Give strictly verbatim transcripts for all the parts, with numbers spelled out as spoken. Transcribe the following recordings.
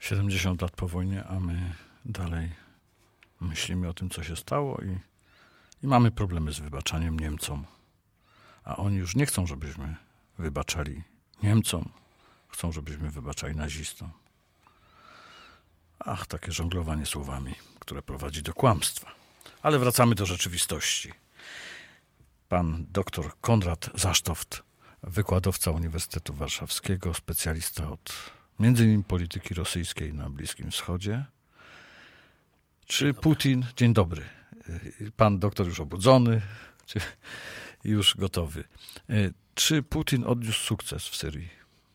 siedemdziesiąt lat po wojnie, a my dalej myślimy o tym, co się stało i, i mamy problemy z wybaczaniem Niemcom. A oni już nie chcą, żebyśmy wybaczali Niemcom. Chcą, żebyśmy wybaczali nazistom. Ach, takie żonglowanie słowami, które prowadzi do kłamstwa. Ale wracamy do rzeczywistości. Pan doktor Konrad Zasztoft, wykładowca Uniwersytetu Warszawskiego, specjalista od między innymi polityki rosyjskiej na Bliskim Wschodzie. Czy Putin... Dzień dobry. Pan doktor już obudzony, czy już gotowy. Czy Putin odniósł sukces w Syrii?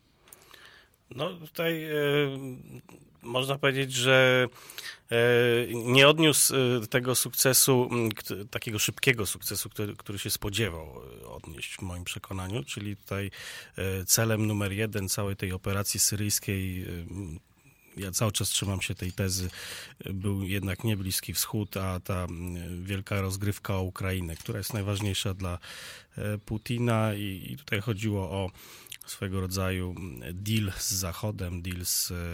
No tutaj e, można powiedzieć, że e, nie odniósł tego sukcesu, k, takiego szybkiego sukcesu, który, który się spodziewał odnieść w moim przekonaniu, czyli tutaj e, celem numer jeden całej tej operacji syryjskiej, e, ja cały czas trzymam się tej tezy, był jednak nie Bliski Wschód, a ta wielka rozgrywka o Ukrainę, która jest najważniejsza dla Putina i, i tutaj chodziło o swego rodzaju deal z Zachodem, deal z y,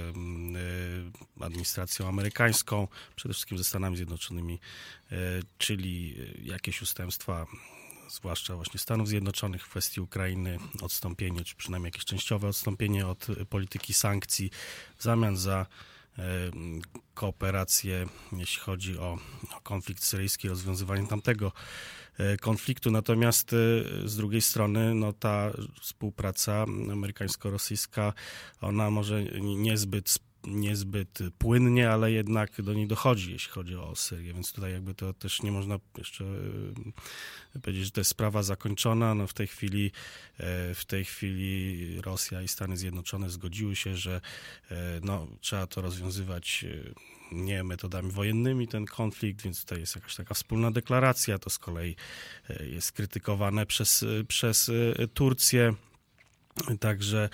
administracją amerykańską, przede wszystkim ze Stanami Zjednoczonymi, y, czyli jakieś ustępstwa, zwłaszcza właśnie Stanów Zjednoczonych w kwestii Ukrainy, odstąpienie, czy przynajmniej jakieś częściowe odstąpienie od polityki sankcji w zamian za y, kooperację, jeśli chodzi o, o konflikt syryjski, rozwiązywanie tamtego konfliktu. Natomiast z drugiej strony no, ta współpraca amerykańsko-rosyjska, ona może niezbyt, niezbyt płynnie, ale jednak do niej dochodzi, jeśli chodzi o Syrię. Więc tutaj jakby to też nie można jeszcze powiedzieć, że to jest sprawa zakończona. No, w tej chwili, w tej chwili Rosja i Stany Zjednoczone zgodziły się, że no, trzeba to rozwiązywać nie metodami wojennymi ten konflikt, więc tutaj jest jakaś taka wspólna deklaracja. To z kolei jest krytykowane przez, przez Turcję. Także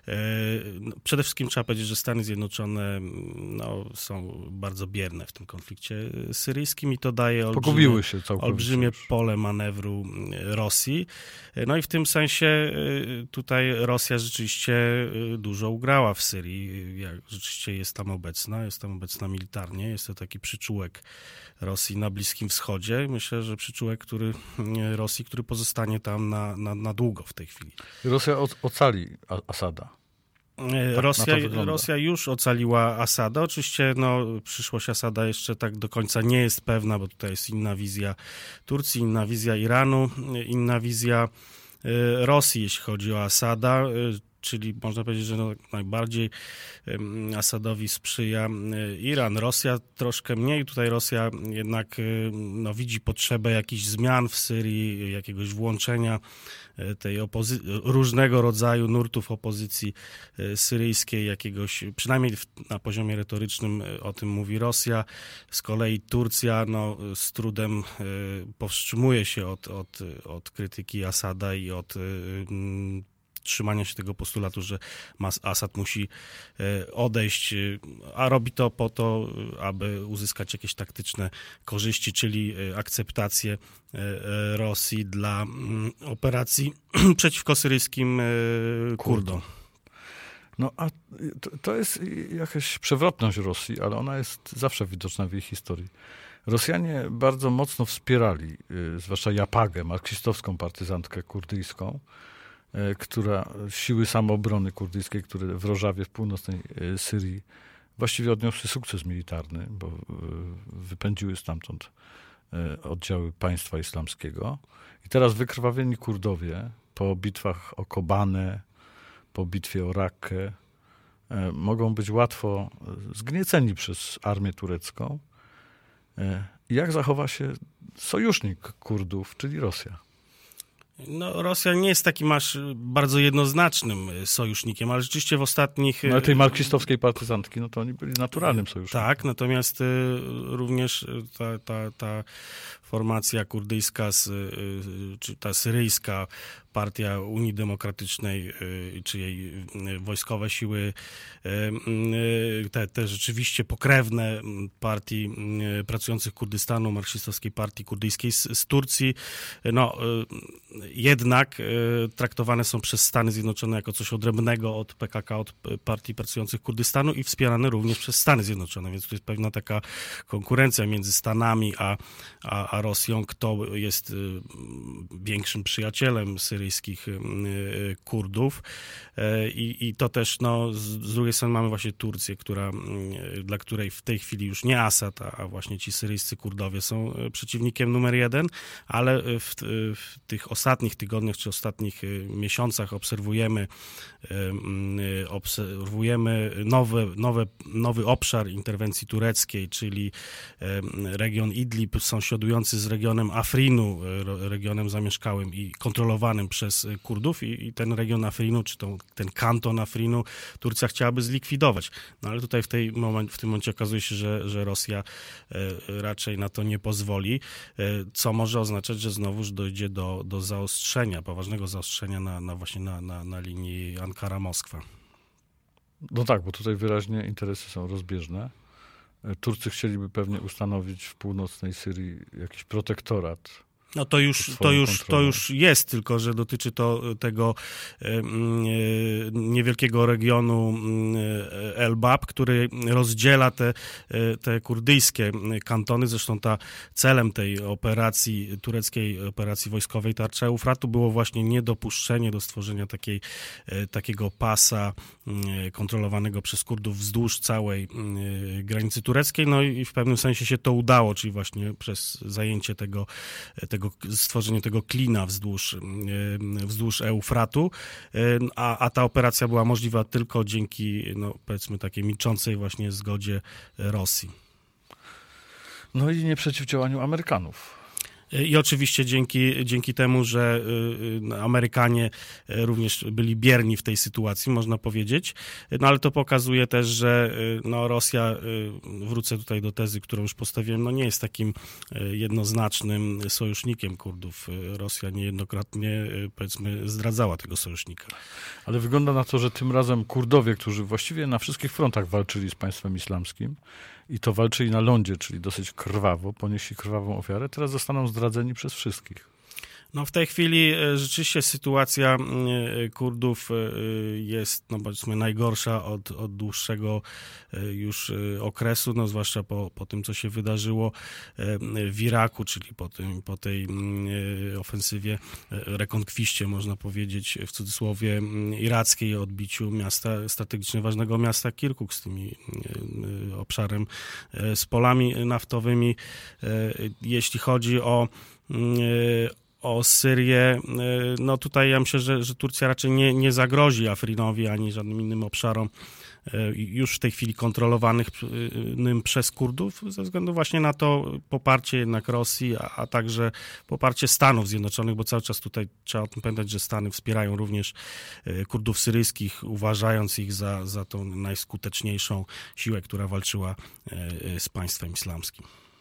no, przede wszystkim trzeba powiedzieć, że Stany Zjednoczone no, są bardzo bierne w tym konflikcie syryjskim i to daje olbrzymie, się olbrzymie pole manewru Rosji. No i w tym sensie tutaj Rosja rzeczywiście dużo ugrała w Syrii. Jak rzeczywiście jest tam obecna, jest tam obecna militarnie. Jest to taki przyczółek Rosji na Bliskim Wschodzie. Myślę, że przyczółek który, Rosji, który pozostanie tam na, na, na długo w tej chwili. Rosja od, ocali Asada. Tak, Rosja, Rosja już ocaliła Asada. Oczywiście no, przyszłość Asada jeszcze tak do końca nie jest pewna, bo tutaj jest inna wizja Turcji, inna wizja Iranu, inna wizja Rosji, jeśli chodzi o Asada. Czyli można powiedzieć, że no najbardziej Asadowi sprzyja Iran. Rosja troszkę mniej. Tutaj Rosja jednak no, widzi potrzebę jakichś zmian w Syrii, jakiegoś włączenia tej opozy- różnego rodzaju nurtów opozycji syryjskiej, jakiegoś, przynajmniej na poziomie retorycznym o tym mówi Rosja. Z kolei Turcja no, z trudem powstrzymuje się od, od, od krytyki Asada i od trzymania się tego postulatu, że Asad musi odejść, a robi to po to, aby uzyskać jakieś taktyczne korzyści, czyli akceptację Rosji dla operacji przeciwko syryjskim Kurdom. No a to, to jest jakaś przewrotność Rosji, ale ona jest zawsze widoczna w jej historii. Rosjanie bardzo mocno wspierali, zwłaszcza Japagę, marksistowską partyzantkę kurdyjską, która siły samoobrony kurdyjskiej, które w Rożawie w północnej Syrii właściwie odniosły sukces militarny, bo wypędziły stamtąd oddziały państwa islamskiego. I teraz wykrwawieni Kurdowie po bitwach o Kobanę, po bitwie o Rakkę mogą być łatwo zgnieceni przez armię turecką. Jak zachowa się sojusznik Kurdów, czyli Rosja? No, Rosja nie jest takim aż bardzo jednoznacznym sojusznikiem, ale rzeczywiście w ostatnich... No, ale tej marksistowskiej partyzantki, no to oni byli naturalnym sojusznikiem. Tak, natomiast również ta, ta, ta formacja kurdyjska, czy ta syryjska partia Unii Demokratycznej, czy jej wojskowe siły, te, te rzeczywiście pokrewne partii pracujących Kurdystanu, marksistowskiej partii kurdyjskiej z, z Turcji, no jednak traktowane są przez Stany Zjednoczone jako coś odrębnego od P K K, od partii pracujących Kurdystanu i wspierane również przez Stany Zjednoczone, więc to jest pewna taka konkurencja między Stanami a, a, a Rosją, kto jest większym przyjacielem syryjskich Kurdów. I, i to też, no, z, z drugiej strony mamy właśnie Turcję, która, dla której w tej chwili już nie Asad, a właśnie ci syryjscy Kurdowie są przeciwnikiem numer jeden, ale w, w tych ostatnich tygodniach czy ostatnich miesiącach obserwujemy, obserwujemy nowe, nowe, nowy obszar interwencji tureckiej, czyli region Idlib sąsiadujący z regionem Afrinu, regionem zamieszkałym i kontrolowanym przez Kurdów i, i ten region Afrinu, czy tą, ten kanton Afrinu Turcja chciałaby zlikwidować. No ale tutaj w, tej moment, w tym momencie okazuje się, że, że Rosja raczej na to nie pozwoli, co może oznaczać, że znowuż dojdzie do, do zaostrzenia, poważnego zaostrzenia na, na właśnie na, na, na linii Ankara-Moskwa. No tak, bo tutaj wyraźnie interesy są rozbieżne. Turcy chcieliby pewnie ustanowić w północnej Syrii jakiś protektorat. No to już, to, już, to już jest, tylko że dotyczy to tego e, niewielkiego regionu Elbab, który rozdziela te, te kurdyjskie kantony. Zresztą ta celem tej operacji, tureckiej operacji wojskowej Tarcza Eufratu było właśnie niedopuszczenie do stworzenia takiej, takiego pasa kontrolowanego przez Kurdów wzdłuż całej granicy tureckiej. No i w pewnym sensie się to udało, czyli właśnie przez zajęcie tego, tego stworzenie tego klina wzdłuż, wzdłuż Eufratu, a, a ta operacja była możliwa tylko dzięki, no, powiedzmy, takiej milczącej właśnie zgodzie Rosji. No i nieprzeciwdziałaniu Amerykanów. I oczywiście dzięki, dzięki temu, że Amerykanie również byli bierni w tej sytuacji, można powiedzieć, no ale to pokazuje też, że no, Rosja, wrócę tutaj do tezy, którą już postawiłem, no nie jest takim jednoznacznym sojusznikiem Kurdów. Rosja niejednokrotnie, powiedzmy, zdradzała tego sojusznika. Ale wygląda na to, że tym razem Kurdowie, którzy właściwie na wszystkich frontach walczyli z państwem islamskim, i to walczyli na lądzie, czyli dosyć krwawo, ponieśli krwawą ofiarę, teraz zostaną zdradzeni przez wszystkich. No w tej chwili rzeczywiście sytuacja Kurdów jest, no powiedzmy, najgorsza od, od dłuższego już okresu, no zwłaszcza po, po tym, co się wydarzyło w Iraku, czyli po, tym, po tej ofensywie, rekonkwiście, można powiedzieć, w cudzysłowie, irackiej, odbiciu miasta, strategicznie ważnego miasta Kirkuk z tymi obszarem, z polami naftowymi. Jeśli chodzi o O Syrię, no tutaj ja myślę, że, że Turcja raczej nie, nie zagrozi Afrinowi ani żadnym innym obszarom już w tej chwili kontrolowanych przez Kurdów, ze względu właśnie na to poparcie jednak Rosji, a, a także poparcie Stanów Zjednoczonych, bo cały czas tutaj trzeba o tym pamiętać, że Stany wspierają również Kurdów syryjskich, uważając ich za, za tą najskuteczniejszą siłę, która walczyła z państwem islamskim.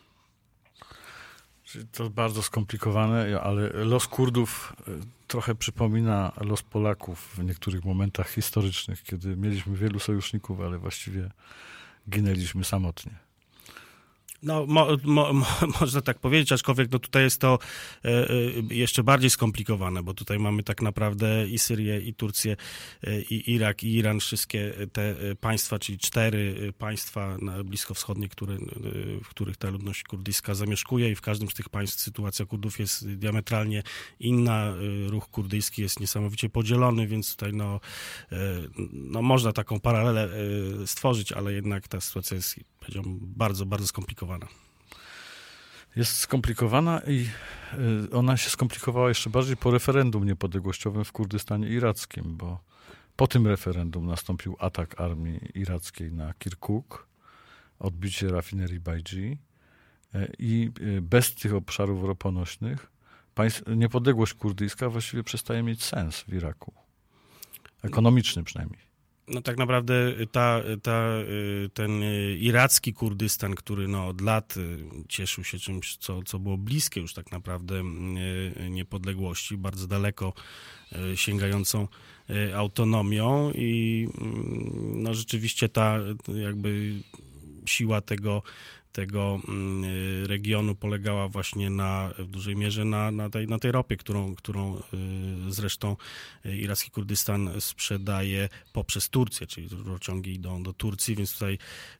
To bardzo skomplikowane, ale los Kurdów trochę przypomina los Polaków w niektórych momentach historycznych, kiedy mieliśmy wielu sojuszników, ale właściwie ginęliśmy samotnie. No, mo, mo, mo, można tak powiedzieć, aczkolwiek no, tutaj jest to e, jeszcze bardziej skomplikowane, bo tutaj mamy tak naprawdę i Syrię, i Turcję, e, i Irak, i Iran, wszystkie te państwa, czyli cztery państwa bliskowschodnie, które, w których ta ludność kurdyjska zamieszkuje i w każdym z tych państw sytuacja Kurdów jest diametralnie inna. Ruch kurdyjski jest niesamowicie podzielony, więc tutaj no, e, no, można taką paralelę e, stworzyć, ale jednak ta sytuacja jest, powiedziałbym, bardzo, bardzo skomplikowana. Jest skomplikowana i ona się skomplikowała jeszcze bardziej po referendum niepodległościowym w Kurdystanie irackim, bo po tym referendum nastąpił atak armii irackiej na Kirkuk, odbicie rafinerii Bajdzi i bez tych obszarów roponośnych państw, niepodległość kurdyjska właściwie przestaje mieć sens w Iraku. Ekonomiczny przynajmniej. No tak naprawdę ta, ta, ten iracki Kurdystan, który no od lat cieszył się czymś, co, co było bliskie już tak naprawdę niepodległości, bardzo daleko sięgającą autonomią i no rzeczywiście ta jakby siła tego tego regionu polegała właśnie na, w dużej mierze na, na, tej, na tej ropie, którą, którą zresztą iracki Kurdystan sprzedaje poprzez Turcję, czyli rurociągi idą do Turcji, więc tutaj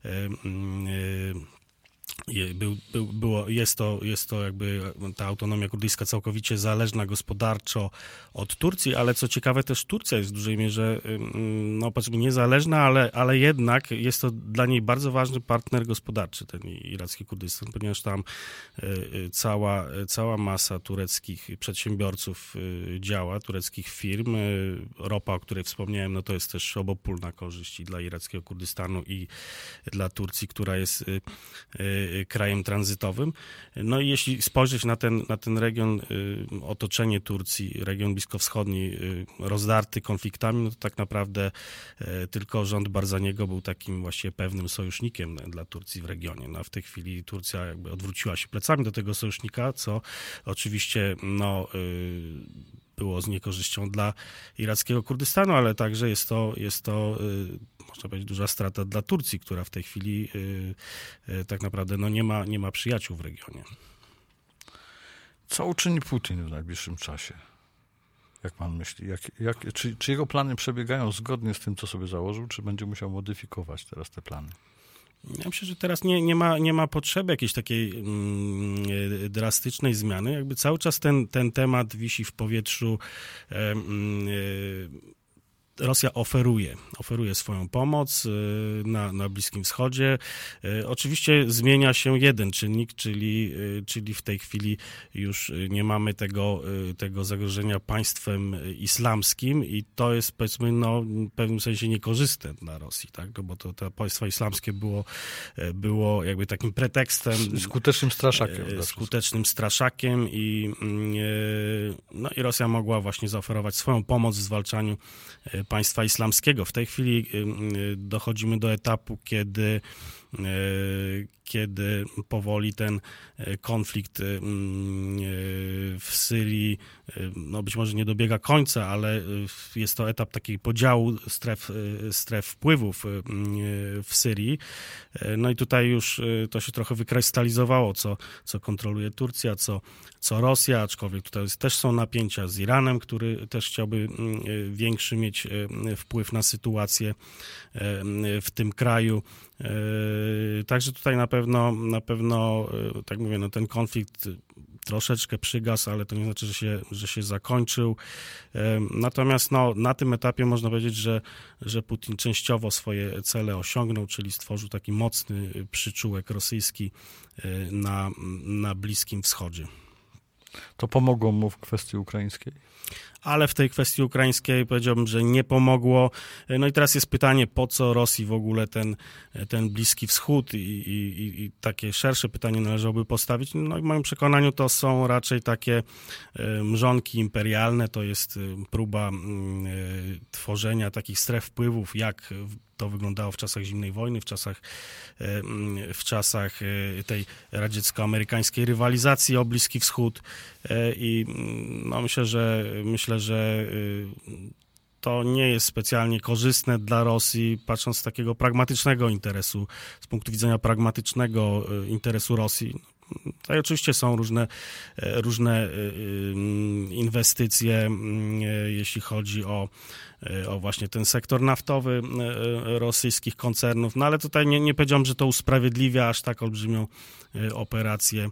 Był, był, było, jest, to, jest to jakby ta autonomia kurdyjska całkowicie zależna gospodarczo od Turcji, ale co ciekawe też Turcja jest w dużej mierze, no powiedzmy niezależna, ale, ale jednak jest to dla niej bardzo ważny partner gospodarczy, ten iracki Kurdystan, ponieważ tam cała, cała masa tureckich przedsiębiorców działa, tureckich firm. Ropa, o której wspomniałem, no to jest też obopólna korzyść i dla irackiego Kurdystanu i dla Turcji, która jest krajem tranzytowym. No i jeśli spojrzeć na ten, na ten region, otoczenie Turcji, region bliskowschodni, rozdarty konfliktami, no to tak naprawdę tylko rząd Barzaniego był takim właściwie pewnym sojusznikiem dla Turcji w regionie. No a w tej chwili Turcja jakby odwróciła się plecami do tego sojusznika, co oczywiście no było z niekorzyścią dla irackiego Kurdystanu, ale także jest to, jest to można powiedzieć, duża strata dla Turcji, która w tej chwili tak naprawdę no, nie ma, nie ma przyjaciół w regionie. Co uczyni Putin w najbliższym czasie? Jak pan myśli? Jak, jak, czy, czy jego plany przebiegają zgodnie z tym, co sobie założył, czy będzie musiał modyfikować teraz te plany? Ja myślę, że teraz nie, nie, ma, nie ma potrzeby jakiejś takiej mm, drastycznej zmiany. Jakby cały czas ten, ten temat wisi w powietrzu. E, e, Rosja oferuje, oferuje swoją pomoc na, na Bliskim Wschodzie. Oczywiście zmienia się jeden czynnik, czyli, czyli w tej chwili już nie mamy tego, tego zagrożenia państwem islamskim i to jest, powiedzmy, no, w pewnym sensie niekorzystne dla Rosji, tak? No bo to, to państwo islamskie było, było jakby takim pretekstem. Skutecznym straszakiem. Skutecznym straszakiem i, no, i Rosja mogła właśnie zaoferować swoją pomoc w zwalczaniu państwa islamskiego. W tej chwili dochodzimy do etapu, kiedy, kiedy powoli ten konflikt w Syrii, no być może nie dobiega końca, ale jest to etap takiego podziału stref, stref wpływów w Syrii. No i tutaj już to się trochę wykrystalizowało, co, co kontroluje Turcja, co, co Rosja, aczkolwiek tutaj też są napięcia z Iranem, który też chciałby większy mieć wpływ na sytuację w tym kraju. Także tutaj na pewno, na pewno, tak mówię, no ten konflikt troszeczkę przygasł, ale to nie znaczy, że się, że się zakończył. Natomiast no, na tym etapie można powiedzieć, że, że Putin częściowo swoje cele osiągnął, czyli stworzył taki mocny przyczółek rosyjski na, na Bliskim Wschodzie. To pomogło mu w kwestii ukraińskiej? Ale w tej kwestii ukraińskiej powiedziałbym, że nie pomogło. No i teraz jest pytanie, po co Rosji w ogóle ten, ten Bliski Wschód i, i, i takie szersze pytanie należałoby postawić. No i w moim przekonaniu to są raczej takie mrzonki imperialne, to jest próba tworzenia takich stref wpływów, jak to wyglądało w czasach zimnej wojny, w czasach, w czasach tej radziecko-amerykańskiej rywalizacji o Bliski Wschód i no myślę, że myślę, że to nie jest specjalnie korzystne dla Rosji, patrząc z takiego pragmatycznego interesu, z punktu widzenia pragmatycznego interesu Rosji. Tutaj oczywiście są różne, różne inwestycje, jeśli chodzi o, o właśnie ten sektor naftowy rosyjskich koncernów, no ale tutaj nie, nie powiedziałbym, że to usprawiedliwia aż tak olbrzymią operację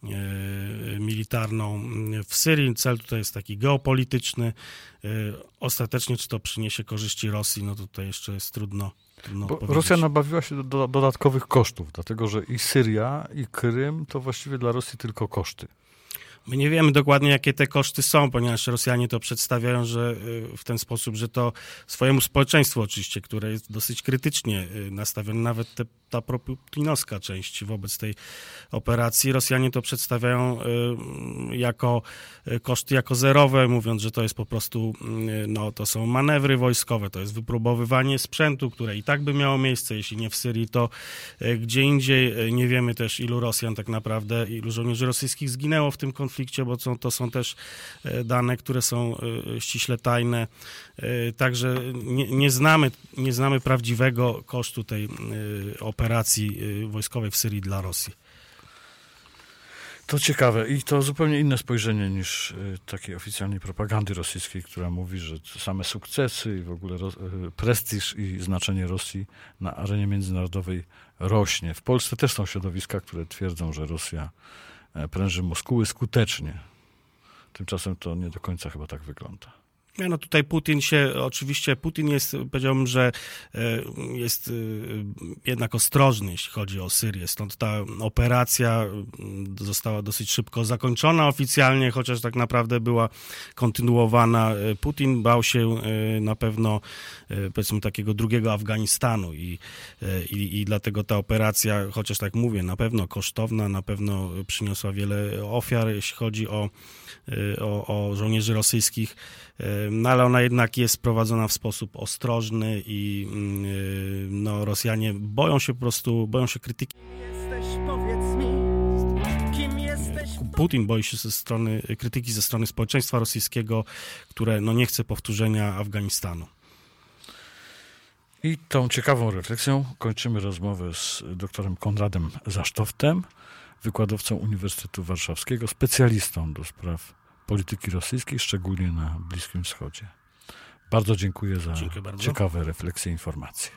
militarną w Syrii. Cel tutaj jest taki geopolityczny. Ostatecznie, czy to przyniesie korzyści Rosji, no tutaj jeszcze jest trudno, trudno Bo powiedzieć. Rosja nabawiła się do, do dodatkowych kosztów, dlatego że i Syria, i Krym to właściwie dla Rosji tylko koszty. My nie wiemy dokładnie, jakie te koszty są, ponieważ Rosjanie to przedstawiają, że w ten sposób, że to swojemu społeczeństwu oczywiście, które jest dosyć krytycznie nastawione, nawet te, ta proputinowska część wobec tej operacji, Rosjanie to przedstawiają jako koszty jako zerowe, mówiąc, że to jest po prostu, no to są manewry wojskowe, to jest wypróbowywanie sprzętu, które i tak by miało miejsce, jeśli nie w Syrii, to gdzie indziej. Nie wiemy też, ilu Rosjan tak naprawdę, ilu żołnierzy rosyjskich zginęło w tym konflikcie, bo są, to są też dane, które są ściśle tajne. Także nie, nie znamy, nie znamy prawdziwego kosztu tej operacji wojskowej w Syrii dla Rosji. To ciekawe i to zupełnie inne spojrzenie niż takiej oficjalnej propagandy rosyjskiej, która mówi, że same sukcesy i w ogóle ro- prestiż i znaczenie Rosji na arenie międzynarodowej rośnie. W Polsce też są środowiska, które twierdzą, że Rosja pręży muskuły skutecznie. Tymczasem to nie do końca chyba tak wygląda. No tutaj Putin się, oczywiście Putin jest, powiedziałbym, że jest jednak ostrożny, jeśli chodzi o Syrię. Stąd ta operacja została dosyć szybko zakończona oficjalnie, chociaż tak naprawdę była kontynuowana. Putin bał się na pewno, powiedzmy, takiego drugiego Afganistanu i, i, i dlatego ta operacja, chociaż tak mówię, na pewno kosztowna, na pewno przyniosła wiele ofiar, jeśli chodzi o, o, o żołnierzy rosyjskich. No ale ona jednak jest prowadzona w sposób ostrożny i no, Rosjanie boją się po prostu, boją się krytyki. Putin boi się ze strony, krytyki ze strony społeczeństwa rosyjskiego, które no, nie chce powtórzenia Afganistanu. I tą ciekawą refleksją kończymy rozmowę z doktorem Konradem Zasztoftem, wykładowcą Uniwersytetu Warszawskiego, specjalistą do spraw polityki rosyjskiej, szczególnie na Bliskim Wschodzie. Bardzo dziękuję za Dziękuję bardzo. ciekawe refleksje i informacje.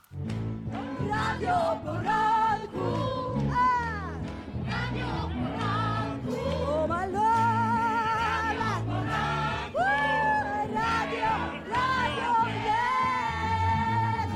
Radio Poranku, Radio Poranku, oh my love, Radio, Radio, yeah.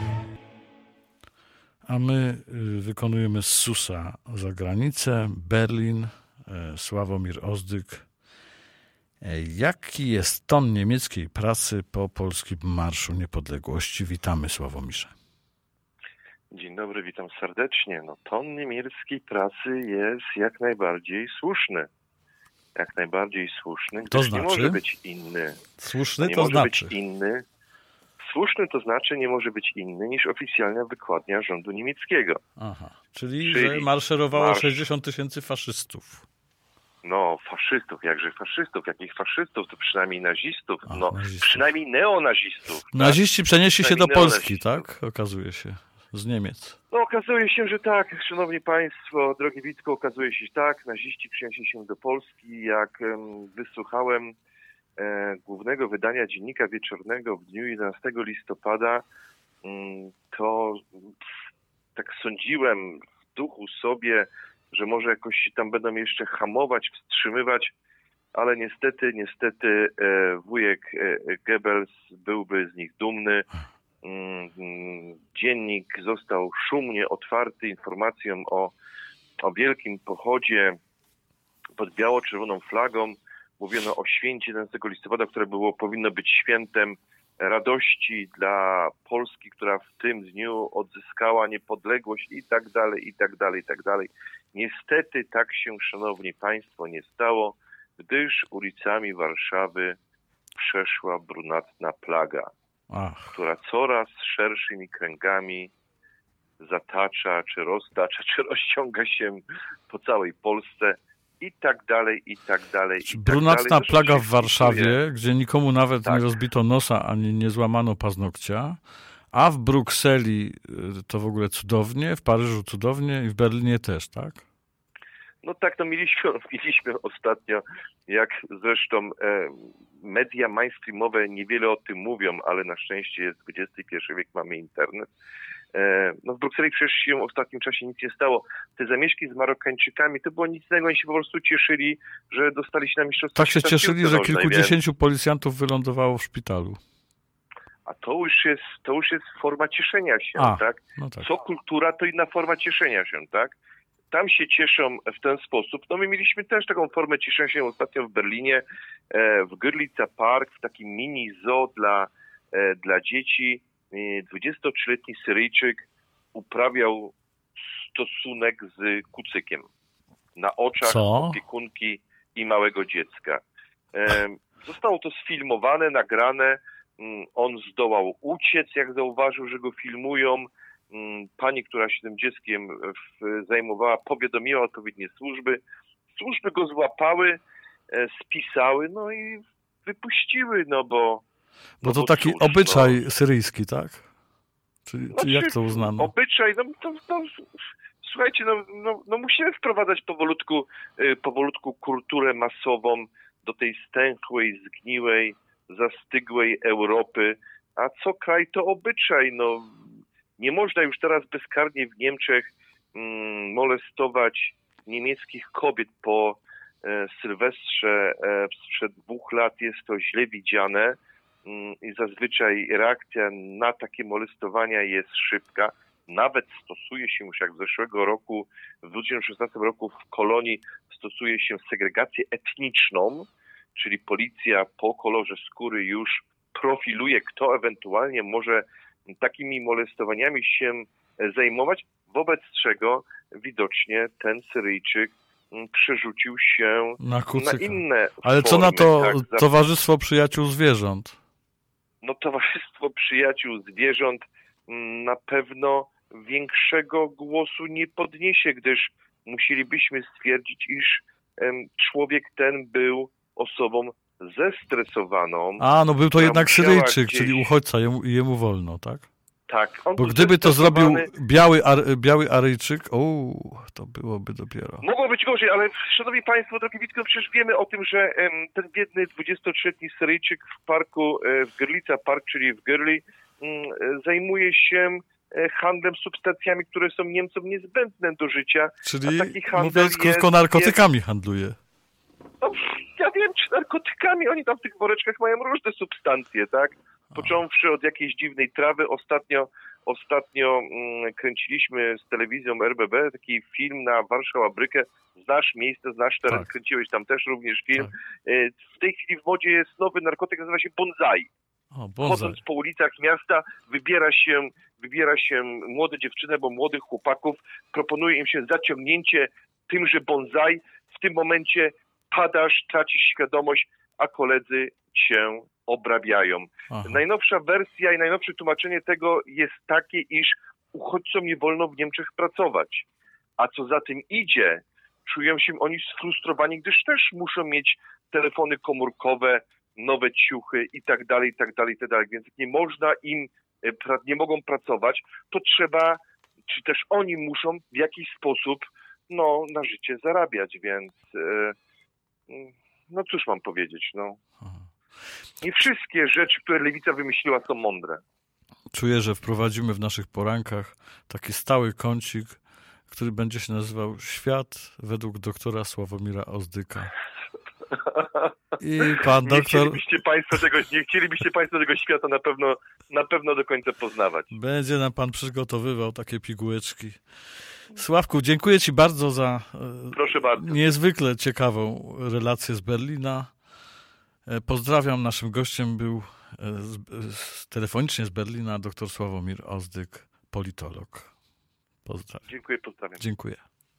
A my wykonujemy z Susa za granicę, Berlin, Sławomir Ozdyk. Jaki jest ton niemieckiej prasy po polskim Marszu Niepodległości? Witamy, Sławomirze. Dzień dobry, witam serdecznie. No, ton niemieckiej prasy jest jak najbardziej słuszny. Jak najbardziej słuszny, gdyż to znaczy? nie może być inny. Słuszny nie to może znaczy? być inny. Słuszny to znaczy nie może być inny niż oficjalna wykładnia rządu niemieckiego. Aha, czyli, czyli że maszerowało marsz... sześćdziesiąt tysięcy faszystów. No, faszystów, jakże faszystów, jakich faszystów, to przynajmniej nazistów, Ach, no nazistów. przynajmniej neonazistów. Naziści tak? przenieśli się do Polski, neonazistów. tak? Okazuje się, z Niemiec. No okazuje się, że tak, szanowni państwo, drogi Witku, okazuje się, że tak, naziści przenieśli się do Polski, jak um, wysłuchałem e, głównego wydania Dziennika Wieczornego w dniu jedenastego listopada, um, to pff, tak sądziłem w duchu sobie, że może jakoś tam będą jeszcze hamować, wstrzymywać, ale niestety, niestety e, wujek e, Goebbels byłby z nich dumny. Dziennik został szumnie otwarty informacją o, o wielkim pochodzie pod biało-czerwoną flagą. Mówiono o święcie jedenastego listopada, które było, powinno być świętem radości dla Polski, która w tym dniu odzyskała niepodległość i tak dalej, i tak dalej, i tak dalej. Niestety tak się, szanowni państwo, nie stało, gdyż ulicami Warszawy przeszła brunatna plaga. Ach. Która coraz szerszymi kręgami zatacza, czy roztacza, czy rozciąga się po całej Polsce i tak dalej, i tak dalej. I Brunatna tak dalej. plaga w Warszawie, wpisuje. gdzie nikomu nawet Tak. nie rozbito nosa, ani nie złamano paznokcia, a w Brukseli to w ogóle cudownie, w Paryżu cudownie i w Berlinie też, tak? No tak, no mieliśmy, mieliśmy ostatnio, jak zresztą e, media mainstreamowe niewiele o tym mówią, ale na szczęście jest dwudziesty pierwszy wiek, mamy internet. E, no w Brukseli przecież się w ostatnim czasie nic nie stało. Te zamieszki z Marokańczykami to było nic innego, oni się po prostu cieszyli, że dostali się na mistrzostwa Tak się świata w cieszyli, piłce że nożnej, kilkudziesięciu policjantów wylądowało w szpitalu. A to już jest, to już jest forma cieszenia się, A, tak? no tak. Co kultura, to inna forma cieszenia się, tak? tam się cieszą w ten sposób. No my mieliśmy też taką formę cieszenia się ostatnio w Berlinie, e, w Görlitzer Park, w takim mini zoo dla, e, dla dzieci. dwudziestotrzyletni Syryjczyk uprawiał stosunek z kucykiem na oczach Co? opiekunki i małego dziecka. E, zostało to sfilmowane, nagrane. On zdołał uciec, jak zauważył, że go filmują. Pani, która się tym dzieckiem zajmowała, powiadomiła odpowiednie służby. Służby go złapały, spisały, no i wypuściły, no bo... Bo no to bo taki cóż, obyczaj no. syryjski, tak? Czyli, Znaczy, czy jak to uznano? Obyczaj, no to... no słuchajcie, no, no, no musimy wprowadzać powolutku, powolutku kulturę masową do tej stęchłej, zgniłej, zastygłej Europy. A co kraj, to obyczaj. No, nie można już teraz bezkarnie w Niemczech mm, molestować niemieckich kobiet po e, Sylwestrze e, sprzed dwóch lat. Jest to źle widziane mm, i zazwyczaj reakcja na takie molestowania jest szybka. Nawet stosuje się już jak z zeszłego roku, w dwa tysiące szesnastym roku w Kolonii stosuje się segregację etniczną, czyli policja po kolorze skóry już profiluje, kto ewentualnie może takimi molestowaniami się zajmować, wobec czego widocznie ten Syryjczyk przerzucił się Na na kucyka. inne Ale co formy, na to tak, za- Towarzystwo Przyjaciół Zwierząt? No Towarzystwo Przyjaciół Zwierząt mm, na pewno większego głosu nie podniesie, gdyż musielibyśmy stwierdzić, iż em, człowiek ten był osobą zestresowaną. A, no był to która jednak musiała Syryjczyk, gdzieś- czyli uchodźca, jemu, jemu wolno, tak? Tak. On Bo był gdyby to zrobił zestresowany. biały, ar, biały Aryjczyk, o, to byłoby dopiero. Mogło być gorzej, ale szanowni państwo, drogi Witko, przecież wiemy o tym, że em, ten biedny dwudziestotrzyletni Syryjczyk w parku, e, w Görlitzer Park, czyli w Görli, mm, e, zajmuje się e, handlem substancjami, które są Niemcom niezbędne do życia. Czyli, A taki handel mówiąc krótko, jest- narkotykami handluje. No, ja wiem, czy narkotykami, oni tam w tych woreczkach mają różne substancje, tak? Począwszy od jakiejś dziwnej trawy. Ostatnio, ostatnio mm, kręciliśmy z telewizją R B B taki film na Warszawę Brykę. Znasz miejsce, znasz teren, Tak. kręciłeś tam też również film. Tak. E, W tej chwili w modzie jest nowy narkotyk, nazywa się bonsai. O, bonsai. Chodząc po ulicach miasta, wybiera się, wybiera się młode dziewczyny albo młodych chłopaków, proponuje im się zaciągnięcie tymże bonsai. W tym momencie padasz, tracisz świadomość, a koledzy cię obrabiają. Aha. Najnowsza wersja i najnowsze tłumaczenie tego jest takie, iż uchodźcom nie wolno w Niemczech pracować. A co za tym idzie, czują się oni sfrustrowani, gdyż też muszą mieć telefony komórkowe, nowe ciuchy i tak dalej, i tak dalej, i tak dalej. Więc nie można im, e, pra- nie mogą pracować, to trzeba, czy też oni muszą w jakiś sposób no, na życie zarabiać, więc e, mm, no cóż mam powiedzieć, no. Aha. Nie wszystkie rzeczy, które lewica wymyśliła, są mądre. Czuję, że wprowadzimy w naszych porankach taki stały kącik, który będzie się nazywał Świat według doktora Sławomira Ozdyka. I pan Nie doktor chcielibyście państwo tego, nie chcielibyście państwo tego świata na pewno, na pewno do końca poznawać. będzie nam pan przygotowywał takie pigułeczki. Sławku, dziękuję ci bardzo za e, Proszę bardzo. niezwykle ciekawą relację z Berlina. E, Pozdrawiam. Naszym gościem był e, z, z, telefonicznie z Berlina dr Sławomir Ozdyk, politolog. Pozdrawiam. Dziękuję, pozdrawiam. Dziękuję.